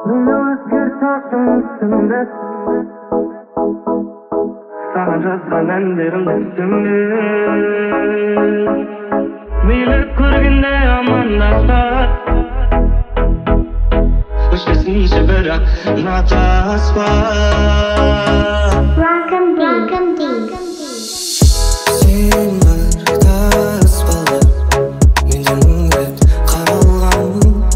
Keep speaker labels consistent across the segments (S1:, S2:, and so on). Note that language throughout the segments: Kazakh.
S1: Üstünde sana жазған әндерім түсімде мейлі көргенде амандаспас өшпесінші бірақ ұнатаспас
S2: Rock and beat.
S1: Сен барда аспалы менде мың рет қаралған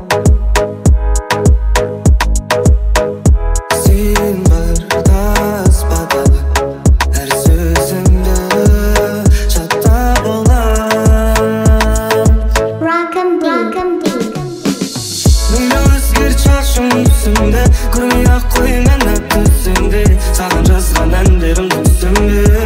S1: Сен барда аспадалы әр сөзіңді жаттап алам
S2: Rock and beat.
S1: Мейлі өзгерт шашым түсімде көрмей ақ қойын ән түсімде саған жазған әндерім түсімде